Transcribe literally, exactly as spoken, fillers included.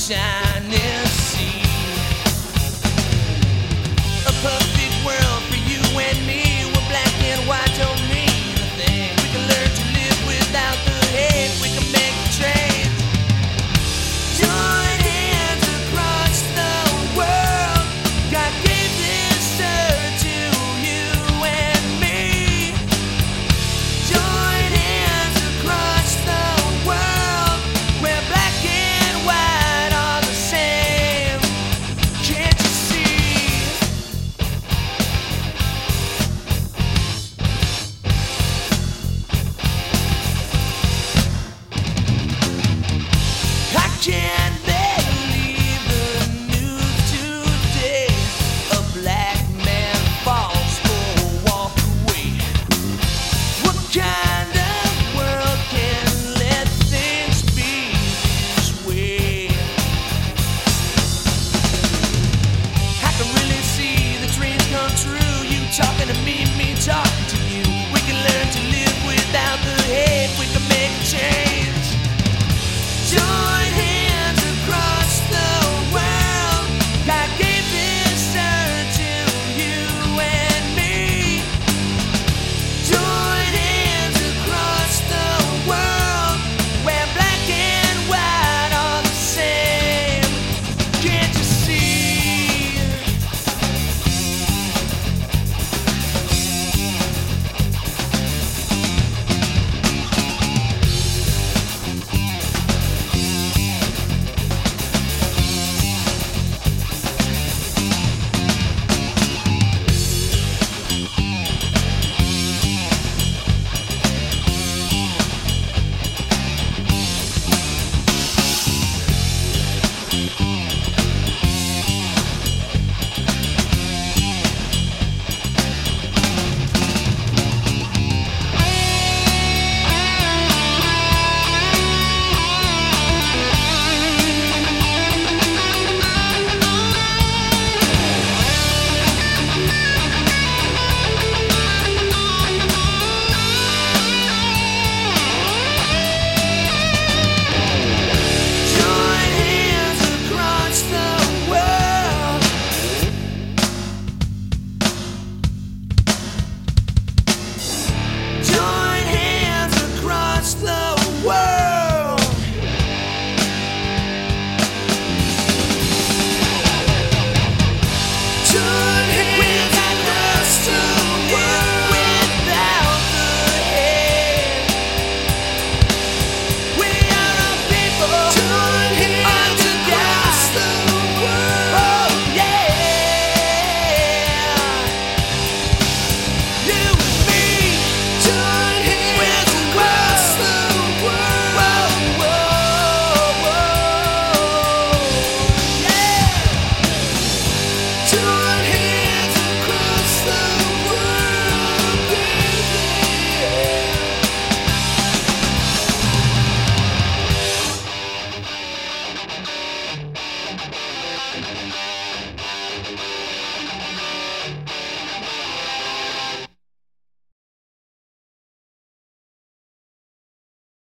shining sea. A perfect world for you and me, where black and white don't mean a thing. We can learn to live without the hate, we can make the trade. Join hands across the world, God gave this earth to you and me. Join hands across the world, where black and white are the same. Can't you see? I can't